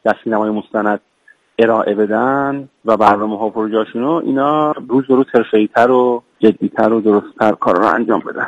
در سینمای مستند ارائه بدن و برنامه‌ها و پروژه‌هاشونو اینا روز به روز حرفه‌ای‌تر و جدی‌تر و درست‌تر کار رو انجام بدن.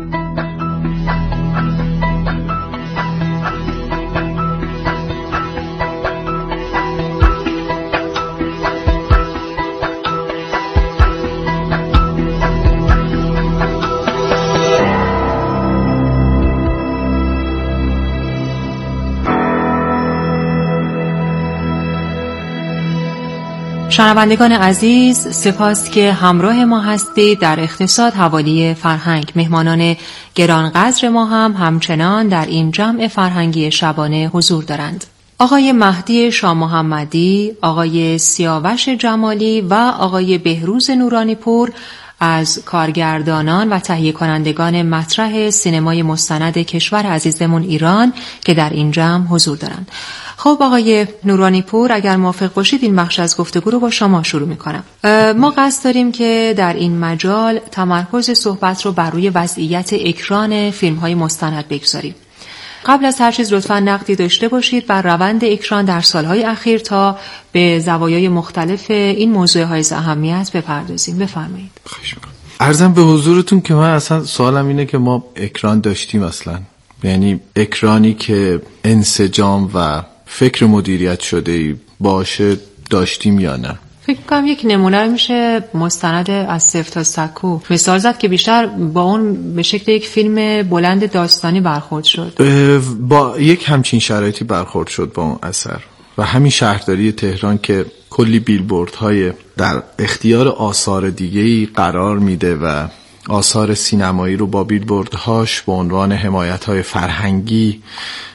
شنوندگان عزیز، سپاس که همراه ما هستید. در اقتصاد حوالی فرهنگ مهمانان گرانقدر ما هم همچنان در این جمع فرهنگی شبانه حضور دارند. آقای مهدی شاه محمدی، آقای سیاوش جمالی و آقای بهروز نورانی پور از کارگردانان و تهیه کنندگان مطرح سینمای مستند کشور عزیزمون ایران که در این جمع حضور دارند. خب آقای نورانی پور، اگر موافق باشید این بخش از گفتگو رو با شما شروع می‌کنم. ما قصد داریم که در این مجال تمرکز صحبت رو بر روی وضعیت اکران فیلم‌های مستند بگذاریم. قبل از هر چیز لطفاً نقدی داشته باشید بر روند اکران در سالهای اخیر تا به زوایای مختلف این موضوع های اهمیت بپردازیم. بفرمایید. خواهش می‌کنم. عرضم به حضورتون که من اصلا سوالم اینه که ما اکران داشتیم اصلا، یعنی اکرانی که انسجام و فکر مدیریت شده باشه داشتیم یا نه؟ فکر کنم یک نمونه میشه مستند از صفر تا سکو مثال زد که بیشتر با اون به شکل یک فیلم بلند داستانی برخورد شد. با یک همچین شرایطی برخورد شد با اون اثر و همین شهرداری تهران که کلی بیلبوردهای در اختیار آثار دیگه‌ای قرار میده و آثار سینمایی رو با بیلبوردهاش به عنوان حمایت‌های فرهنگی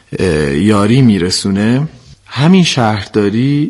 یاری میرسونه. همین شهرداری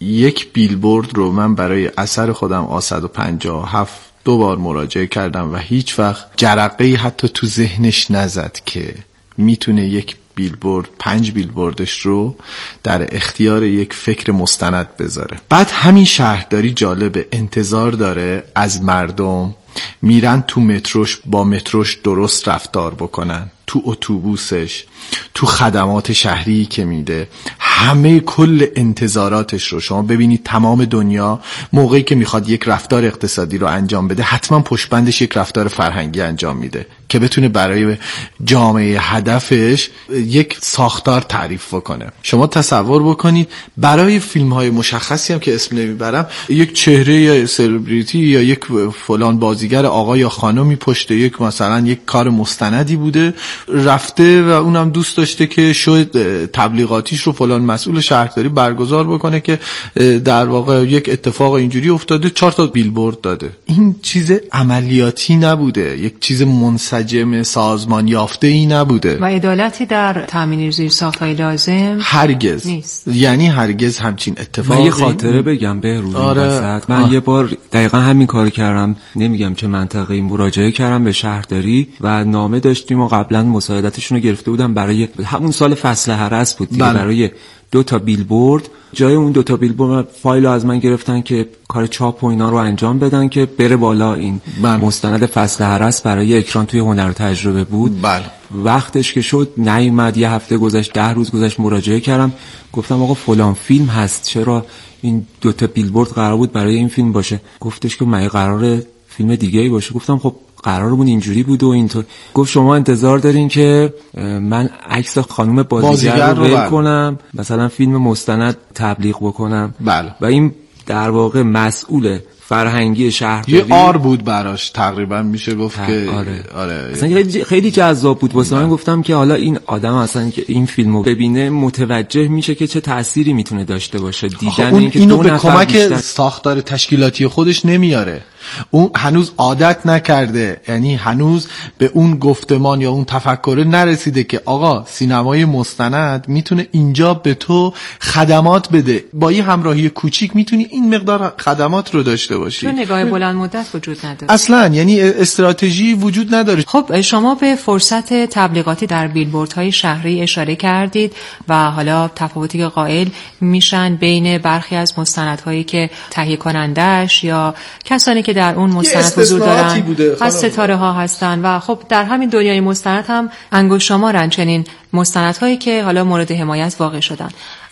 یک بیلبورد رو من برای اثر خودم A157 2 بار مراجعه کردم و هیچ وقت جرقه‌ای حتی تو ذهنش نزد که میتونه یک بیلبورد 5 بیلبوردش رو در اختیار یک فکر مستند بذاره. بعد همین شهرداری جالب انتظار داره از مردم میرن تو متروش، با متروش درست رفتار بکنن، تو اتوبوسش، تو خدمات شهری که میده، همه کل انتظاراتش رو شما ببینید. تمام دنیا موقعی که میخواد یک رفتار اقتصادی رو انجام بده حتما پشتبندش یک رفتار فرهنگی انجام میده که بتونه برای جامعه هدفش یک ساختار تعریف بکنه. شما تصور بکنید برای فیلم های مشخصی هم که اسم نمیبرم، یک چهره یا سلبریتی یا یک فلان بازیگر آقا یا خانمی پشت یک مثلا یک کار مستندی بوده، رفته و اونم دوست داشته که شاید تبلیغاتیش رو فلان مسئول شهرداری برگزار بکنه که در واقع یک اتفاق اینجوری افتاده، 4 تا بیلبورد داده. این چیز عملیاتی نبوده، یک چیز منسجم سازمان یافته ای نبوده و عدالتی در تامین زیرساخت‌های لازم هرگز نیست. یعنی هرگز همچین اتفاقی. من یه خاطره بگم به روی وسط. من یه بار دقیقا همین کار کردم، نمیگم چه منطقه‌ای، مراجعه کردم به شهرداری و نامه داشتیم و قبلا مساعدتشون رو گرفته بودم برای همون سال فصل هرس بود دیگه، برای 2 تا بیلبورد. جای اون 2 تا بیلبورد فایل از من گرفتن که کار چاپ و اینا رو انجام بدن که بره بالا. این مستند فصل هرس برای اکران توی هنر و تجربه بود. وقتش که شد نیومد، یه هفته گذشت، 10 روز گذشت، مراجعه کردم، گفتم آقا فلان فیلم هست، چرا این 2 تا بیلبورد قرار بود برای این فیلم باشه؟ گفتش که مگه قراره فیلم دیگه‌ای باشه؟ گفتم خب قرارمون اینجوری بود و اینطور. گفت شما انتظار دارین که من عکس خانم بازیگر رو ول کنم، مثلا فیلم مستند تبلیغ بکنم؟ و این در واقع مسئول فرهنگی شهرداری یه آر بود براش، تقریبا میشه گفت که آره. اصلا خیلی جذاب بود واسه من. گفتم که حالا این آدم اصلا که این فیلمو ببینه متوجه میشه که چه تأثیری میتونه داشته باشه. دیدن این که اینو به کمک ساختار تشکیلاتی خودش نمیاره، اون هنوز عادت نکرده، یعنی هنوز به اون گفتمان یا اون تفکر نرسیده که آقا سینمای مستند میتونه اینجا به تو خدمات بده، با یه همراهی کوچیک میتونی این مقدار خدمات رو داشته باشی. چون نگاه بلند مدت وجود نداره اصلا، یعنی استراتژی وجود نداره. خب شما به فرصت تبلیغاتی در بیلبوردهای شهری اشاره کردید و حالا تفاوتی که قائل میشن بین برخی از مستندهایی که تهیه کنندش یا کسانی که در اون مستند حضور دارن از ستاره ها هستن و خب در همین دنیای مستند هم انگشت شمارن چنین مستندهایی که حالا مورد حمایت واقع شدن.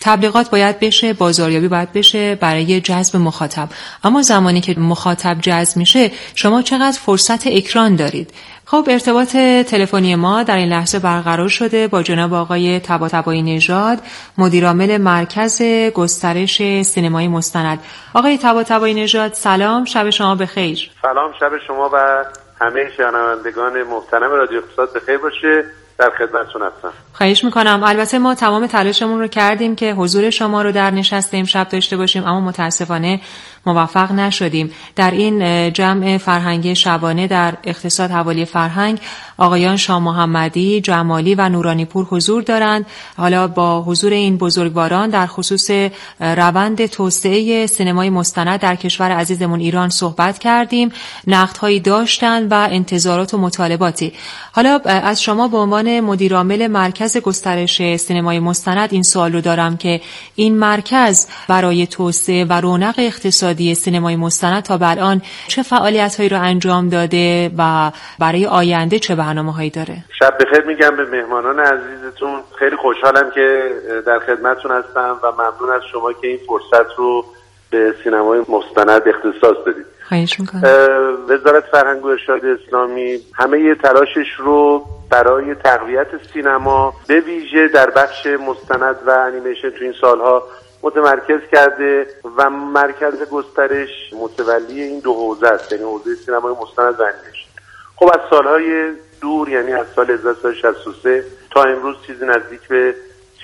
تبلیغات باید بشه، بازاریابی باید بشه برای جذب مخاطب. اما زمانی که مخاطب جذب میشه شما چقدر فرصت اکران دارید؟ خب ارتباط تلفنی ما در این لحظه برقرار شده با جناب آقای طباطبایی نژاد، مدیرعامل مرکز گسترش سینمای مستند. آقای طباطبایی نژاد سلام، شب شما بخیر. سلام، شب شما و همه شنوندگان محترم رادیو اقتصاد بخیر باشه. در خدمتتون هستم. خواهش میکنم. البته ما تمام تلاشمون رو کردیم که حضور شما رو در نشست امشب داشته باشیم، اما متاسفانه موفق نشدیم. در این جمع فرهنگی شبانه در اقتصاد حوالی فرهنگ آقایان شاه محمدی، جمالی و نورانی پور حضور دارند. حالا با حضور این بزرگواران در خصوص روند توسعه سینمای مستند در کشور عزیزمون ایران صحبت کردیم. نقدهایی داشتند و انتظارات و مطالباتی. حالا از شما به عنوان مدیرعامل مرکز گسترش سینمای مستند این سوال رو دارم که این مرکز برای توسعه و رونق اقتصادی سینمای مستند تا به الان چه فعالیت‌هایی رو انجام داده و برای آینده چه برنامه‌هایی داره؟ شب بخیر میگم به مهمانان عزیزتون. خیلی خوشحالم که در خدمتتون هستم و ممنون از شما که این فرصت رو به سینمای مستند اختصاص دادید. خواهش می‌کنم. وزارت فرهنگ و ارشاد اسلامی همه تلاشش رو برای تقویت سینما به ویژه در بخش مستند و انیمیشن تو این سالها متمرکز کرده و مرکز گسترش متولی این دو حوزه است، یعنی حوزه سینمای مستند و انیمیشن. خب از سالهای دور، یعنی از سال 1363 تا امروز چیزی نزدیک به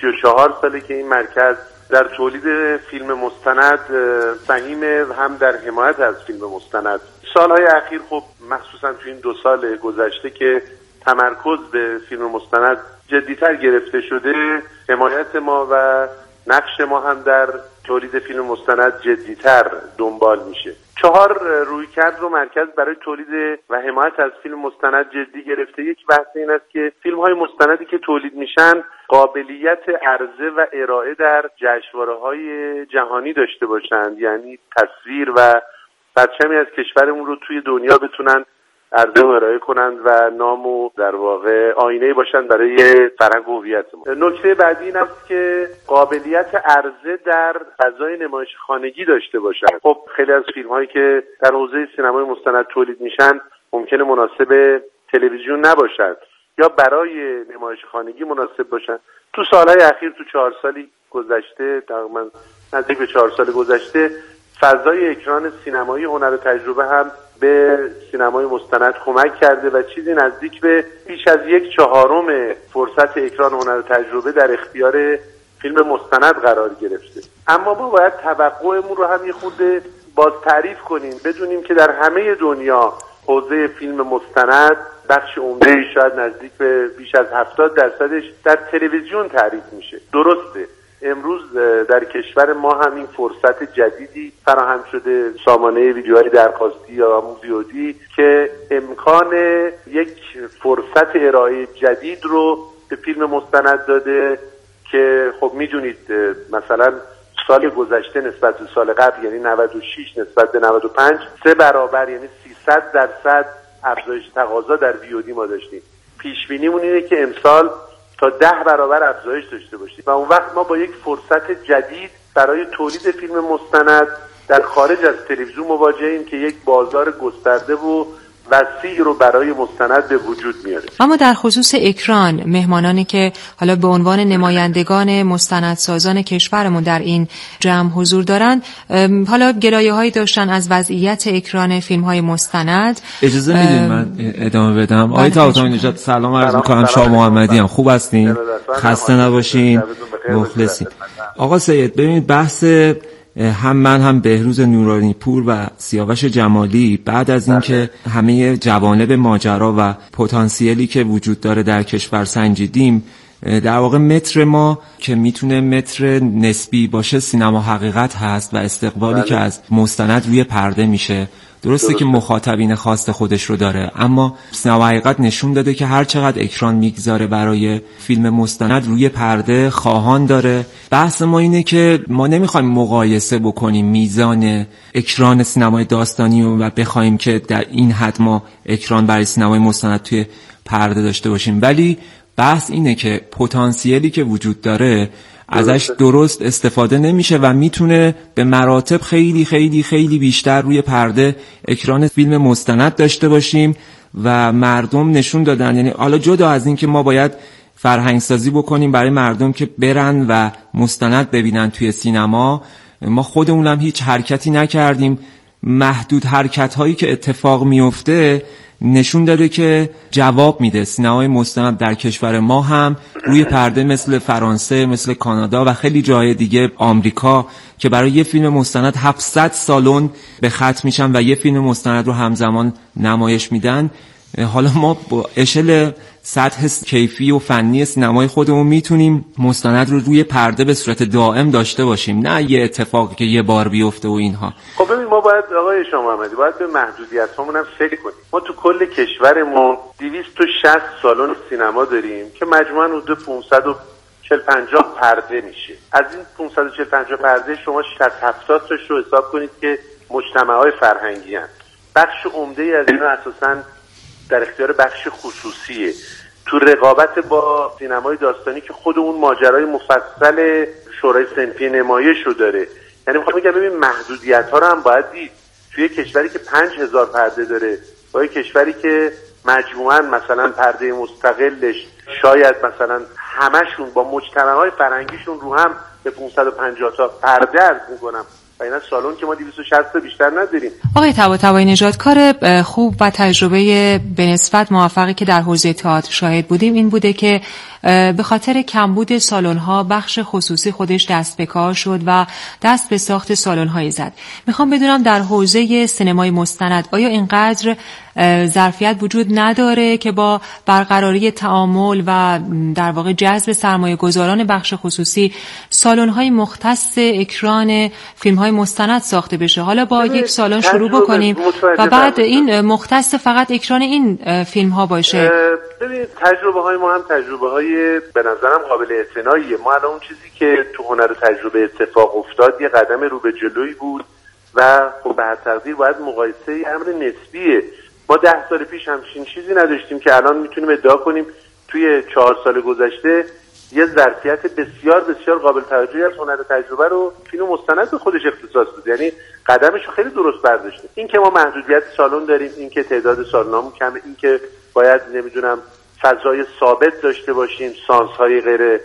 34 ساله که این مرکز در تولید فیلم مستند سهیم و هم در حمایت از فیلم مستند. سالهای اخیر خب مخصوصا تو این 2 سال گذشته که تمرکز به فیلم مستند جدی‌تر گرفته شده، حمایت ما و نقش ما هم در تولید فیلم مستند جدی‌تر دنبال میشه. 4 رویکرد رو مرکز برای تولید و حمایت از فیلم مستند جدی گرفته. یک بحث این است که فیلم‌های مستندی که تولید میشن قابلیت عرضه و ارائه در جشنواره‌های جهانی داشته باشند، یعنی تصویر و پرچمی از کشورمون رو توی دنیا بتونن عرضه و ارائه کنند و نام و در واقع آینه باشند برای فرهنگ و هویتمون. نکته بعدی این است که قابلیت عرضه در فضای نمایش خانگی داشته باشند. خب خیلی از فیلم‌هایی که در حوزه سینمای مستند تولید میشن ممکنه مناسب تلویزیون نباشد یا برای نمایش خانگی مناسب باشن. تو سالهای اخیر، تو 4 سالی گذشته، تقریبا نزدیک به 4 سال گذشته، فضای اکران سینمایی هنر و تجربه هم به سینمای مستند کمک کرده و چیزی نزدیک به بیش از 1/4 فرصت اکران هنر و تجربه در اختیار فیلم مستند قرار گرفته. اما ما باید توقعمون رو هم یه خورده باز تعریف کنیم، بدونیم که در همه دنیا حوزه فیلم مستند بخش عمده، شاید نزدیک به بیش از 70% در تلویزیون تعریف میشه. درسته امروز در کشور ما هم این فرصت جدیدی فراهم شده، سامانه ویدیوهای درخواستی یا موزیودی که امکان یک فرصت ارائه جدید رو به فیلم مستند داده که خب میدونید مثلا سال گذشته نسبت به سال قبل، یعنی 96 نسبت به 95 3 برابر، یعنی 300% افزایش تقاضا در ویودی ما داشتیم. پیش بینیمون اینه که امسال تا 10 برابر افزایش داشته باشیم و اون وقت ما با یک فرصت جدید برای تولید فیلم مستند در خارج از تلویزیون مواجهیم که یک بازار گسترده و وسیع رو برای مستند به وجود میاره. اما در خصوص اکران، مهمانانی که حالا به عنوان نمایندگان مستندسازان کشورمون در این جمع حضور دارن، حالا گلایه‌هایی داشتن از وضعیت اکران فیلم‌های مستند. اجازه میدین من ادامه بدم؟ آقای طباطبایی نژاد سلام عرض می‌کنم. شاه محمدی هم خوب هستین؟ خسته نباشین. مخلصین. آقا سید، ببینید بحث هم من هم بهروز نورانی پور و سیاوش جمالی بعد از اینکه همه جوانب ماجرا و پتانسیلی که وجود داره در کشور سنجیدیم، در واقع متر ما که میتونه متر نسبی باشه سینما حقیقت هست و استقبالی که از مستند روی پرده میشه. درسته که مخاطبین خاص خودش رو داره، اما سینما حقیقت نشون داده که هر چقدر اکران میگذاره برای فیلم مستند روی پرده خواهان داره. بحث ما اینه که ما نمیخوایم مقایسه بکنیم میزان اکران سینمای داستانی و بخوایم که در این حد ما اکران برای سینمای مستند توی پرده داشته باشیم، ولی بحث اینه که پتانسیلی که وجود داره ازش درست استفاده نمیشه و میتونه به مراتب خیلی خیلی خیلی بیشتر روی پرده اکران فیلم مستند داشته باشیم و مردم نشون دادن. یعنی حالا جدا از این که ما باید فرهنگ سازی بکنیم برای مردم که برن و مستند ببینن توی سینما، ما خودمونم هیچ حرکتی نکردیم. محدود حرکت هایی که اتفاق میفته نشون داده که جواب میده. سینمای مستند در کشور ما هم روی پرده مثل فرانسه، مثل کانادا و خیلی جای دیگه، آمریکا، که برای یه فیلم مستند 700 سالن به خط میشن و یه فیلم مستند رو همزمان نمایش میدن. حالا ما با اشل سطح کیفی و فنی سینمای خودمون میتونیم مستند رو روی پرده به صورت دائم داشته باشیم، نه یه اتفاقی که یه بار بیفته و اینها. خب ببین، ما باید آقای شاه محمدی باید به محدودیت‌هامون هم فکر کنیم. ما تو کل کشورمون 260 سالن سینما داریم که مجموعاً حدود 540-50 پرده میشه. از این 540-50 پرده شما 60-70 تاش رو حساب کنید که مجتمع‌های فرهنگی هستند. بخش عمده‌ای از اینا اساساً در اختیار بخش خصوصیه، تو رقابت با سینمای داستانی که خود اون ماجرای مفصل شورای صنفی نمایش رو داره. یعنی میخوام بگم ببین محدودیت‌ها رو هم باید دید. توی کشوری که 5000 پرده داره با یک کشوری که مجموعاً مثلا پرده مستقلش شاید مثلا همشون با مجتمع‌های فرهنگیشون رو هم به 550 تا پرده عرض می‌کنم و اینا سالن که ما 260 تا بیشتر نداریم. آقای طباطبایی نژاد، کار خوب و تجربه به نسبت موفقی که در حوزه تئاتر شاهد بودیم این بوده که به خاطر کمبود سالن‌ها بخش خصوصی خودش دست به کار شد و دست به ساخت سالن‌هایی زد. میخوام بدونم در حوزه سینمای مستند آیا اینقدر ظرفیت وجود نداره که با برقراری تعامل و در واقع جذب سرمایه‌گذاران بخش خصوصی سالن‌های مختص اکران فیلم‌های مستند ساخته بشه؟ حالا با یک سالن شروع بکنیم و بعد این مختص فقط اکران این فیلم‌ها باشه. ببینید تجربه‌های ما هم تجربه‌های به نظرم قابل اعتناییه. ما الان اون چیزی که تو هنر تجربه اتفاق افتاد یه قدم رو به جلوی بود و خب به هر تقدیر باید مقایسه امر نسبیه. ما 10 سال پیش همچین چیزی نداشتیم که الان میتونیم ادعا کنیم توی 4 سال گذشته یه ظرفیت بسیار بسیار قابل توجهی از هنر تجربه رو فیلم مستند به خودش اختصاص داده. یعنی قدمش رو خیلی درست برداشته. این که ما محدودیت سالن داریم، این که تعداد سالنامون کمه، این که باید نمیدونم فضای ثابت داشته باشیم، سانس‌های غیر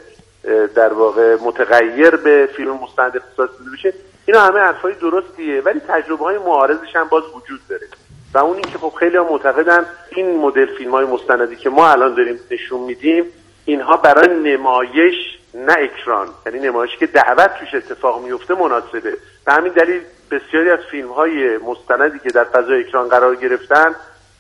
در واقع متغیر به فیلم مستند اختصاص داده بشه، اینا همه حرفای درستیه، ولی تجربه‌های معارضش هم باز وجود داره. و اون این که خب خیلی‌ها معتقدن این مدل فیلم‌های مستندی که ما الان داریم نشون میدیم اینها برای نمایش نه اکران، یعنی نمایشی که دعوت توش اتفاق میفته مناسبه. به همین دلیل بسیاری از فیلم‌های مستندی که در فضای اکران قرار گرفتن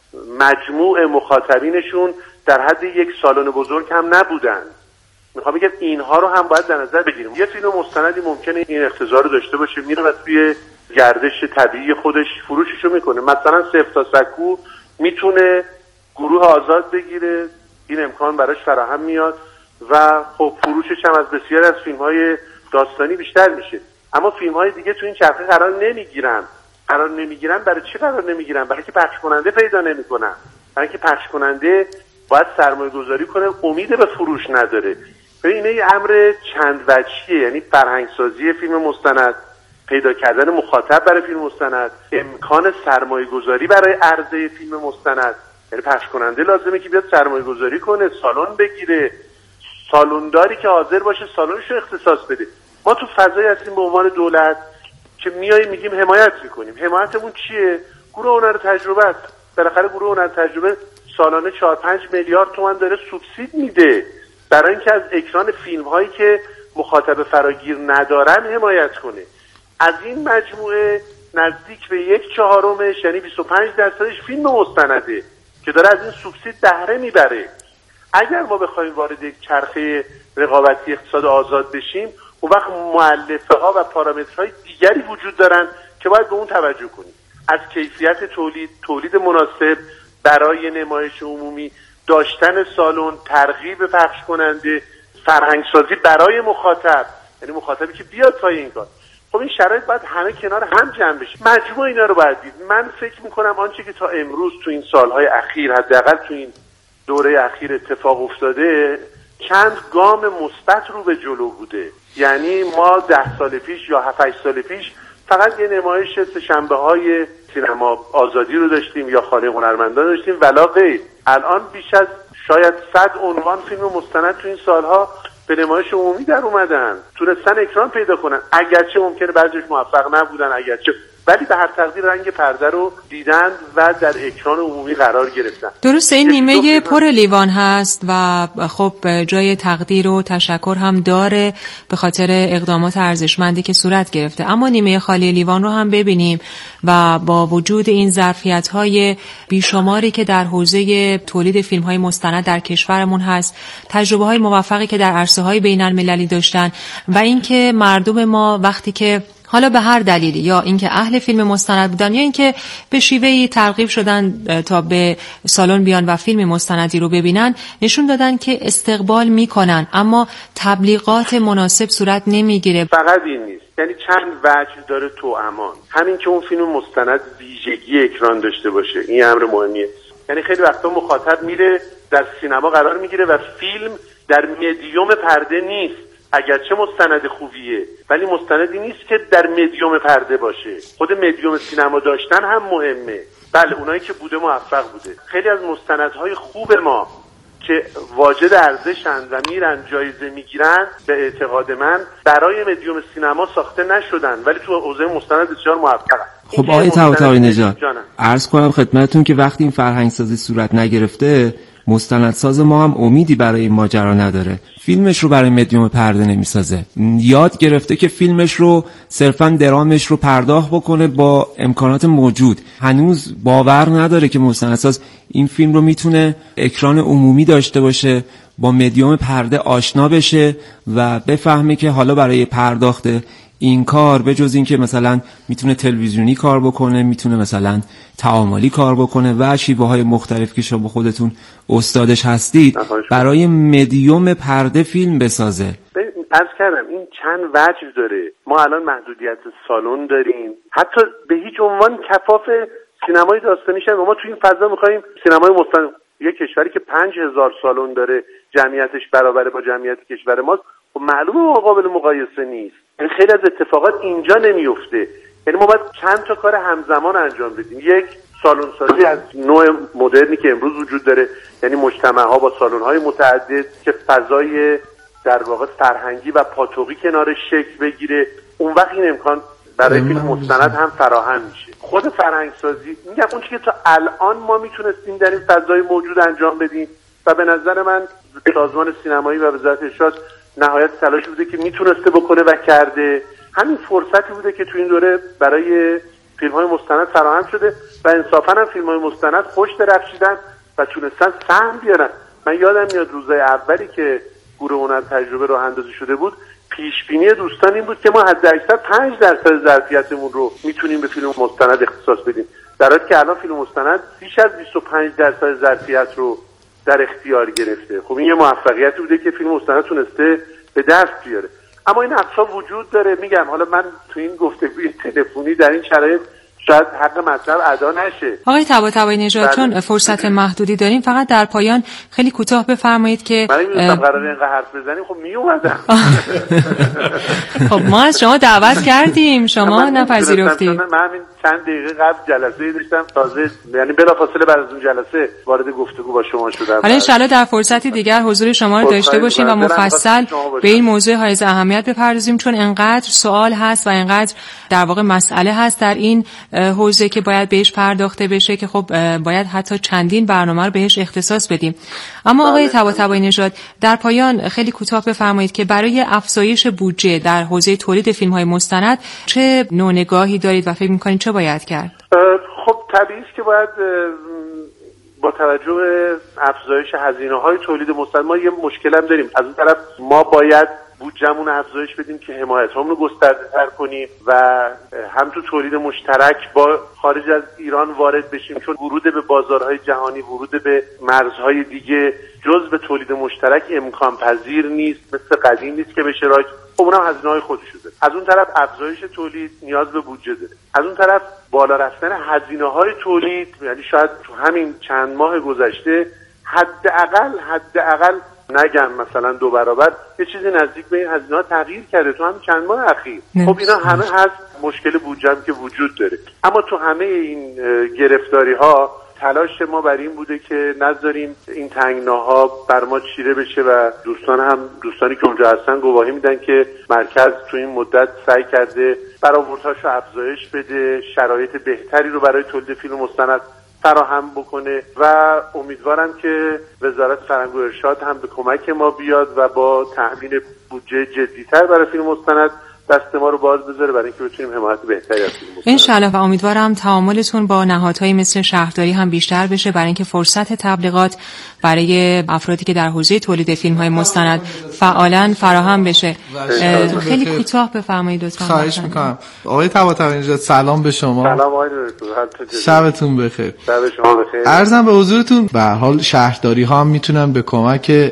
مجموع مخاطبینشون در حد یک سالن بزرگ هم نبودن. میخوام بگم اینها رو هم باید در نظر بگیریم. یه فیلم مستندی ممکنه این اقتضا رو داشته باشه، میره و توی گردش طبیعی خودش فروششو میکنه. مثلا سیف تا سکو میتونه گروه آزاد بگیره، این امکان براش فراهم میاد و خب فروشش هم از بسیاری از فیلم‌های داستانی بیشتر میشه. اما فیلم‌های دیگه تو این چرخه قرار نمیگیرن. برای چی قرار نمیگیرن؟ برای که پخش کننده پیدا نمیکنن. برای که پخش کننده باید سرمایه‌گذاری کنه، امید به فروش نداره. ببین این امر چند وجهیه، یعنی فرهنگ‌سازی فیلم مستند، پیدا کردن مخاطب برای فیلم مستند، امکان سرمایه‌گذاری برای عرضه فیلم مستند. یعنی پخش کننده لازمه که بیاد سرمایه‌گذاری کنه، سالن بگیره، سالنداری که حاضر باشه سالنش رو اختصاص بده. ما تو فضایی هستیم به عنوان دولت که میاییم میگیم حمایت میکنیم. حمایتمون چیه؟ گروه هنر تجربه است. بالاخره گروه هنر تجربه سالانه 4-5 میلیارد تومان داره سوبسید میده برای اینکه از اکران فیلم هایی که مخاطب فراگیر ندارن حمایت کنه. از این مجموعه نزدیک به 1/4 یعنی 25% فیلم مستنده که داره از این سوبسید بهره میبره. اگر ما بخوایم وارد یک چرخه رقابتی اقتصاد آزاد بشیم، اون وقت مؤلفه ها و پارامترهای دیگری وجود دارن که باید به اون توجه کنیم. از کیفیت تولید مناسب برای نمایش عمومی، داشتن سالن، ترغیب پخش کننده، فرهنگسازی برای مخاطب، یعنی مخاطبی که بیاد پای این کار. خب این شرایط باید همه کنار هم جمع بشه. مجموع اینا رو باید دید. من فکر میکنم آنچه که تا امروز تو این سالهای اخیر، حداقل تو این دوره اخیر اتفاق افتاده، چند گام مثبت رو به جلو بوده. یعنی ما 10 سال پیش یا 7-8 سال پیش فقط یه نمایش سه‌شنبه‌های سینما آزادی رو داشتیم یا خانه هنرمندان داشتیم ولا غیر. الان بیش از شاید 100 عنوان فیلم مستند تو این سالها به نمایش عمومی در اومدن، تونستن اکران پیدا کنن، اگرچه ممکنه بعضیش موفق نبودن، اگرچه ولی به هر تقدیر رنگ پرده رو دیدن و در اکران عمومی قرار گرفتن. درسته این نیمه پر لیوان هست و خب جای تقدیر و تشکر هم داره به خاطر اقدامات ارزشمندی که صورت گرفته، اما نیمه خالی لیوان رو هم ببینیم و با وجود این ظرفیت‌های بیشماری که در حوزه تولید فیلم‌های مستند در کشورمون هست، تجربه‌های موفقی که در عرصه‌های بین‌المللی داشتن و اینکه مردم ما وقتی که حالا به هر دلیلی یا اینکه اهل فیلم مستند بودن یا اینکه به شیوهی ترغیب شدن تا به سالن بیان و فیلم مستندی رو ببینن، نشون دادن که استقبال میکنن اما تبلیغات مناسب صورت نمیگیره. فقط این نیست، یعنی چند وجه داره توامان. همین که اون فیلم مستند ویژگی اکران داشته باشه، این امر مهمیه. یعنی خیلی وقتا مخاطب میره در سینما قرار میگیره و فیلم در مدیوم پرده نیست، اگرچه مستند خوبیه ولی مستندی نیست که در مدیوم پرده باشه. خود مدیوم سینما داشتن هم مهمه. بله اونایی که بوده موفق بوده. خیلی از مستندهای خوب ما که واجد ارزشند و میرن جایزه میگیرن به اعتقاد من برای مدیوم سینما ساخته نشدن ولی تو حوزه مستند بسیار موفقن. خب آقای طباطبایی نژاد عرض کنم خدمتتون که وقتی این فرهنگ سازی صورت نگرفته، مستندساز ما هم امیدی برای این ماجرا نداره، فیلمش رو برای مدیوم پرده نمیسازه، یاد گرفته که فیلمش رو صرفا درامش رو پرداخت بکنه با امکانات موجود. هنوز باور نداره که مستندساز این فیلم رو میتونه اکران عمومی داشته باشه، با مدیوم پرده آشنا بشه و بفهمه که حالا برای پرداخت این کار به جز این که مثلا میتونه تلویزیونی کار بکنه، میتونه مثلا تعاملی کار بکنه و شیوه‌های مختلف که شما خودتون استادش هستید، برای مدیوم پرده فیلم بسازه. عرض کردم این چند وجه داره. ما الان محدودیت سالن داریم، حتی به هیچ عنوان کفاف سینمای داستانی شدن و ما تو این فضا می‌خوایم سینمای مستند، یه کشوری که 5000 سالن داره جمعیتش برابر با جمعیت کشور ماست، خب معلومه قابل مقایسه نیست. این خیلی از اتفاقات اینجا نمیفته. یعنی ما باید چند تا کار همزمان انجام بدیم. یک، سالن سازی از نوع مدرنی که امروز وجود داره، یعنی مجتمع‌ها با سالن‌های متعدد که فضای در واقع فرهنگی و پاتوقی کنارش شکل بگیره، اون وقت این امکان برای فیلم مستند هم فراهم میشه. خود فرهنگ سازی میگم اون چیزی که تا الان ما میتونستیم در این فضای موجود انجام بدیم و به نظر من سازمان سینمایی و وزارت ارشاد نهایت تلاش بوده که میتونسته بکنه و کرده. همین فرصتی بوده که تو این دوره برای فیلم‌های مستند فراهم شده و انصافاً هم فیلم‌های مستند خوش درخشیدن و تونستن سهم بیارن. من یادم میاد روزای اولی که گروه هنر تجربه راه اندازی شده بود، پیش بینی دوستان این بود که ما حداکثر 5% ظرفیتمون رو میتونیم به فیلم مستند اختصاص بدیم، در حالی که الان فیلم مستند بیش از 25% ظرفیت رو در اختیار گرفته. خب این یه موفقیتی بوده که فیلم مستند تونسته به دست بیاره. اما این اقسام وجود داره. میگم حالا من تو این گفتگوی تلفنی در این شرایط شاید حق مطلب ادا نشه. آقای طباطبایی نژاد چون فرصت محدودی داریم، فقط در پایان خیلی کوتاه بفرمایید که من می‌دونم قراره اینقدر حرف بزنیم، خب میومدم. خب ما از شما دعوت کردیم، شما نپذیرفتید. من همین چند دقیقه قبل جلسه‌ای داشتم، تازه یعنی بلافاصله بعد از اون جلسه وارد گفتگو با شما شدم. حالا ان شاءالله در فرصتی دیگر حضور شما رو داشته باشیم و مفصل به این موضوع حائز اهمیت بپردازیم، چون انقدر سوال هست و انقدر در واقع مسئله هست در این حوزه که باید بهش پرداخته بشه که خب باید حتی چندین برنامه رو بهش اختصاص بدیم. اما آقای طباطبایی نژاد در پایان خیلی کوتاه بفرمایید که برای افزایش بودجه در حوزه تولید فیلم‌های مستند چه نوع نگاهی دارید و فکر می‌کنید چه باید کرد؟ خب طبیعیه که باید با توجه به افزایش هزینه‌های تولید مستند، ما یه مشکل هم داریم. از اون طرف ما باید بودجه‌مون رو افزایش بدیم که حمایت‌هامون رو گسترده‌تر کنیم و هم تو تولید مشترک با خارج از ایران وارد بشیم، چون ورود به بازارهای جهانی، ورود به مرزهای دیگه جز به تولید مشترک امکان پذیر نیست، مثل قدیم نیست که بشه راج. خب اونم هزینه‌های خودشو داره. از اون طرف افزایش تولید نیاز به بودجه داره. از اون طرف بالا رفتن هزینه‌های تولید، یعنی شاید تو همین چند ماه گذشته حداقل نگم مثلا 2 برابر، یه چیزی نزدیک به این هزینه‌ها تغییر کرده تو همین چند ماه اخیر. خب اینا همه هست، مشکل بودجه که وجود داره، اما تو همه این گرفتاری‌ها تلاش ما بر این بوده که نذاریم این تنگناها بر ما چیره بشه و دوستانی که اونجا هستن گواهی میدن که مرکز تو این مدت سعی کرده برآوردهاشو افزایش بده، شرایط بهتری رو برای تولید فیلم مستند فراهم بکنه و امیدوارم که وزارت فرهنگ و ارشاد هم به کمک ما بیاد و با تأمین بودجه جدی‌تر برای فیلم مستند دست ما رو باز بذاره برای اینکه بتونیم حمایت بهتری از فیلم مستند. انشالله و امیدوارم تعاملتون با نهادهای مثل شهرداری هم بیشتر بشه برای اینکه فرصت تبلیغات برای افرادی که در حوزه تولید فیلم‌های مستند فعالاً فراهم بشه. خیلی کوتاه بفرمایید لطفاً. خواهش می‌کنم. آقای طباطبایی نژاد سلام به شما. سلام آقای شبتون بخیر. شب شما بخیر. عرضم به حضورتون به هر حال شهرداری‌ها هم میتونن به کمک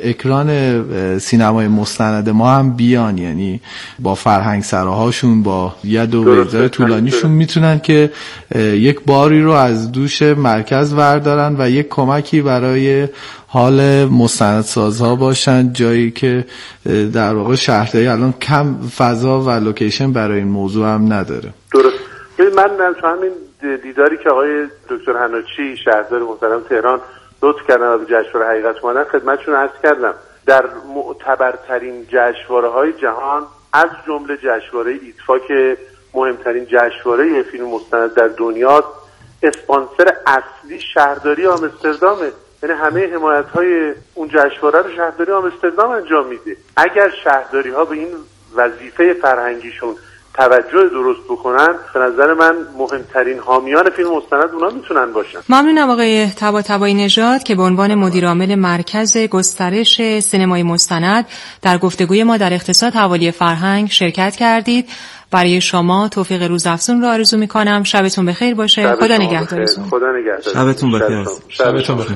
اکران سینمای مستند ما هم بیان، یعنی با فرهنگ سراهاشون با ید و ویزای طولانیشون میتونن که یک باری رو از دوش مرکز بردارن و یک کمکی برای حال مستندسازها باشن، جایی که در واقع شهرداری الان کم فضا و لوکیشن برای این موضوع هم نداره. درست. من تو همین دیداری که آقای دکتر حناچی شهردار محترم تهران لطف کردن و به جشنواره حقیقت اومدن خدمتشون عرض کردم، در معتبرترین جشنواره‌های جهان از جمله جشنواره ایتفا که مهمترین جشنواره فیلم مستند در دنیا، اسپانسر اصلی شهرداری آمستردامه. یعنی همه حمایت‌های اون جشنواره رو شهرداری آمستردام انجام میده. اگر شهرداری‌ها به این وظیفه فرهنگیشون توجه درست بکنن، به نظر من مهمترین حامیان فیلم مستند اونا میتونن باشن. ممنونم آقای طباطبایی نژاد که به عنوان مدیر عامل مرکز گسترش سینمای مستند در گفتگوی ما در اقتصاد حوالی فرهنگ شرکت کردید. برای شما توفیق روزافزون رو آرزو میکنم. شبتون بخیر باشه. خدا نگهدارتون. خدا نگهدار. شبتون بخیر. شبتون بخیر.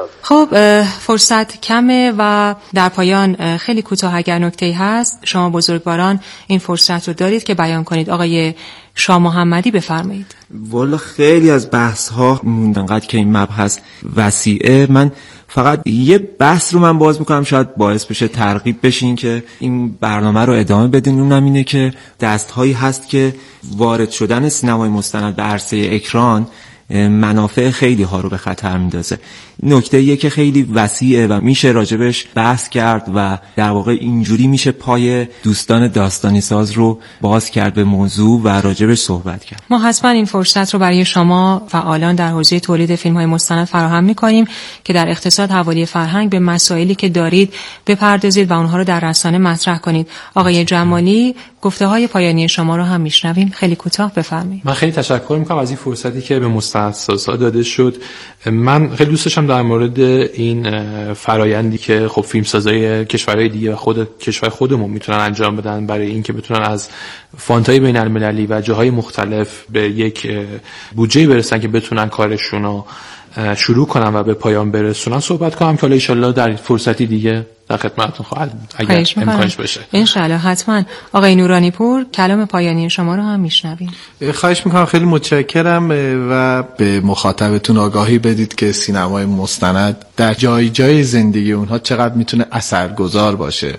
خب فرصت کمه و در پایان خیلی کوتاه اگر نکته‌ای هست شما بزرگواران این فرصت رو دارید که بیان کنید. آقای شاه محمدی بفرمایید. والا خیلی از بحث ها موندن قد که این مبحث وسیعه. من فقط یه بحث رو من باز میکنم شاید باعث بشه ترغیب بشین که این برنامه رو ادامه بدین. اونم اینه که دستهایی هست که وارد شدن سینمای مستند به عرصه اکران منافع خیلی ها رو به خطر میندازه. نکته‌ایه که خیلی وسیعه و میشه راجبش بحث کرد و در واقع اینجوری میشه پای دوستان داستانی ساز رو باز کرد به موضوع و راجبش صحبت کرد. ما حتما این فرصت رو برای شما فعالان در حوزه تولید فیلم‌های مستند فراهم می‌کنیم که در اقتصاد حوالی فرهنگ به مسائلی که دارید بپردازید و اونها رو در رسانه مطرح کنید. آقای جمالی گفته‌های پایانی شما رو هم میشنویم. خیلی کوتاه بفرمایید. من خیلی تشکر می‌کنم از این فرصتی که به مستندسازها داده شد. من خیلی دوست داشتم در مورد این فرایندی که خب فیلمسازای کشورهای دیگه و خود کشور خودمون میتونن انجام بدن برای اینکه بتونن از فاندهای بین‌المللی و جاهای مختلف به یک بودجه برسن که بتونن کارشون رو شروع کنن و به پایان برسونن صحبت کنم که حالا ان شاءالله در فرصتی دیگه در خدمتتون خواهد اگر امکانش بشه. ان شاءالله حتما. آقای نورانی پور کلام پایانی شما رو هم میشنویم. خواهش میکنم. خیلی متشکرم و به مخاطبتون آگاهی بدید که سینمای مستند در جای جای زندگی اونها چقدر میتونه اثرگذار باشه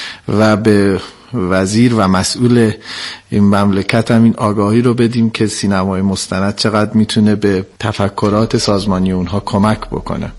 و به وزیر و مسئول این مملکت هم این آگاهی رو بدیم که سینمای مستند چقدر میتونه به تفکرات سازمانی اونها کمک بکنه.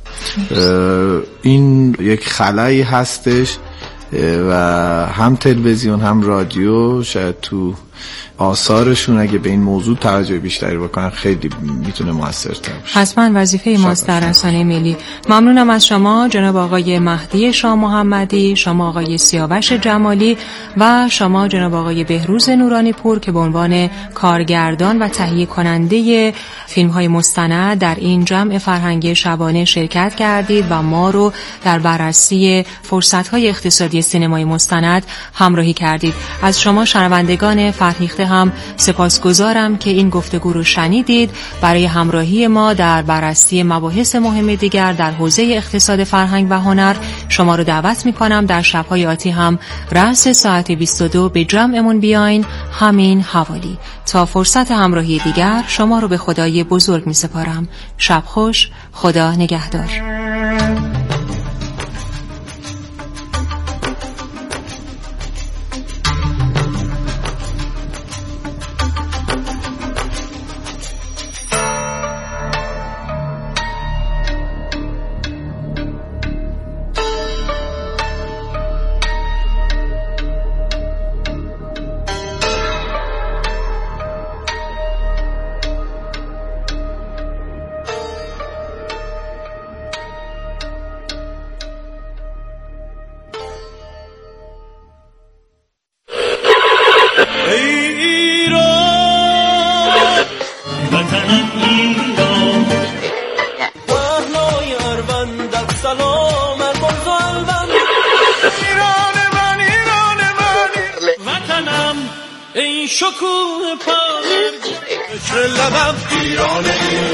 این یک خلایی هستش و هم تلویزیون هم رادیو شاید تو آثارشون اگه به این موضوع توجه بیشتری بکنن خیلی میتونه موثرتر باشه. حتما وظیفه ماست در رسانه ملی. ممنونم از شما جناب آقای مهدی شاه محمدی، شما آقای سیاوش جمالی و شما جناب آقای بهروز نورانی پور که به عنوان کارگردان و تهیه کننده فیلم‌های مستند در این جمع فرهنگی شبانه شرکت کردید و ما رو در بررسی فرصت‌های اقتصادی سینمای مستند همراهی کردید. از شما شنوندگان فرهیخته هم سپاسگزارم که این گفتگو رو شنیدید. برای همراهی ما در بررسی مباحث مهم دیگر در حوزه اقتصاد فرهنگ و هنر شما رو دعوت می‌کنم در شب‌های آتی هم رأس ساعت 22 به جمعمون بیاین همین حوالی. تا فرصت همراهی دیگر شما رو به خدای بزرگ می‌سپارم. شب خوش. خدا نگهدار. شکوه پرگی فکر لبم ایرانه.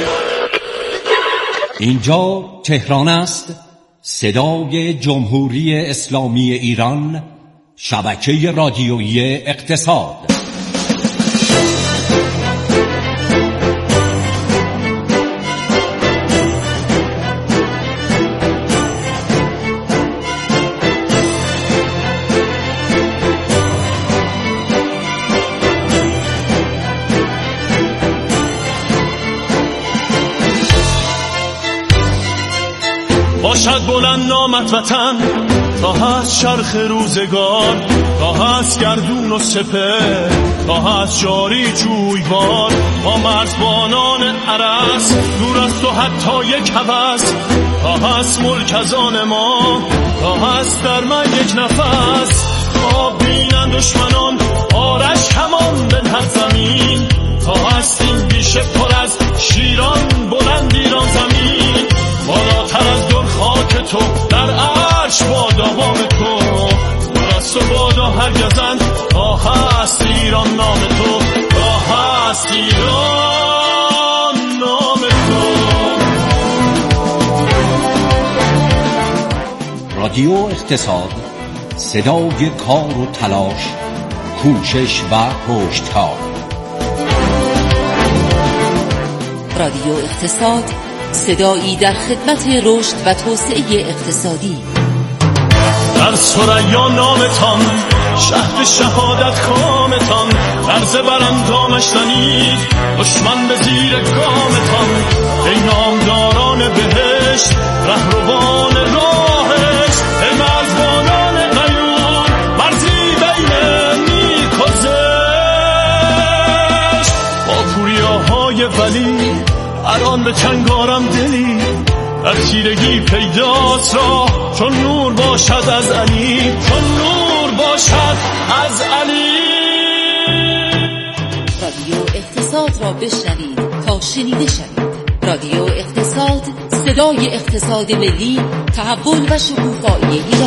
اینجا تهران است، صدای جمهوری اسلامی ایران، شبکه رادیویی اقتصاد. باشد بلند نامت وطن تا هست شرخ روزگار، تا هست گردون و سپه، تا هست جاری جویبار. با مرزبانان عرس دور از تو حتی یک هوس، تا هست ملک از آن ما، تا هست در من یک نفس. تا بینن دشمنان آرش کمان بنهد زمین، تا هست این بیشه پر از شیران بلند ایران زمین. بالاتر از در خاک تو در عرش با دوام تو، دست و بادا هرگزن تا هست ایران نام تو، تا هست ایران نام تو. رادیو اقتصاد، صدای کار و تلاش، کوشش و پشتکار. رادیو اقتصاد، صدایی در خدمت رشد و توسعه اقتصادی. در ثریا نامتان شهر شهادت کامتان، عرض براندامش زنید دشمن به زیر گامتان. ای نامداران بهشت رهروان راهش، ای مرزبانان غیور مردی بین نیک و زشت. با پوریاهای ولی الان به چنگارم دلی، در تیرگی پیداست راه چون نور باشد از علی، چون نور باشد از علی. رادیو اقتصاد را بشنوید تا شنیده شوید. رادیو اقتصاد، صدای اقتصاد ملی، تحول و شکوفایی ایران.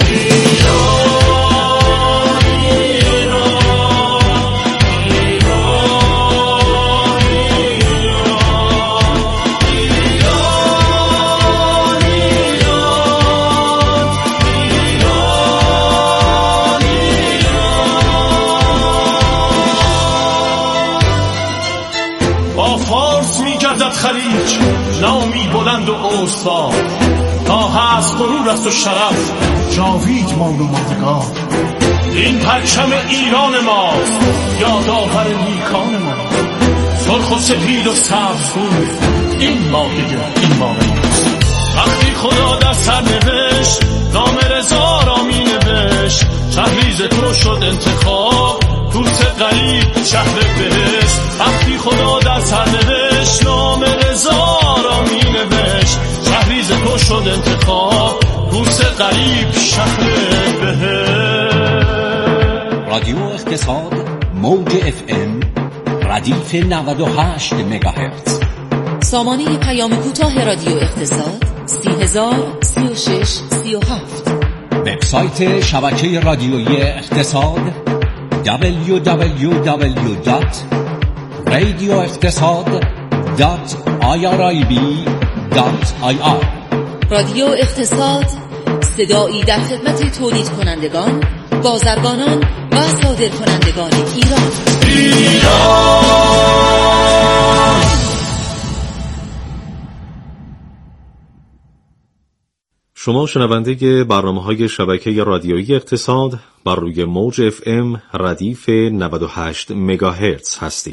خلیج نامی بلند و اوستا، تا هست غرور است و شرف جاوید مان و ماندگار. این پرچم ایران ماست یادآور نیکان ما، سرخ و سپید و سبزگون این مایه این مایه. وقتی خدا در سر نوشت نام رضا را می نوشت، شهریز تو شد انتخاب توت غریب شهر بهشت. وقتی خدا در سر نوشت نام رضا را می نوشت، شهریز تو شد انتخاب توت غریب شهر بهشت. رادیو اقتصاد، موج FM، ردیف 98 مگاهرتز. سامانه پیام کوتاه رادیو اقتصاد 3003637. وبسایت شبکه رادیویی اقتصاد www.radioeqtasad.irib.ir. رادیو اقتصاد، صدایی در خدمت تولید کنندگان، بازرگانان و صادر کنندگان ایران. شما شنونده برنامه‌های شبکه رادیویی اقتصاد بر روی موج FM ردیف 98 مگاهرتز هستید.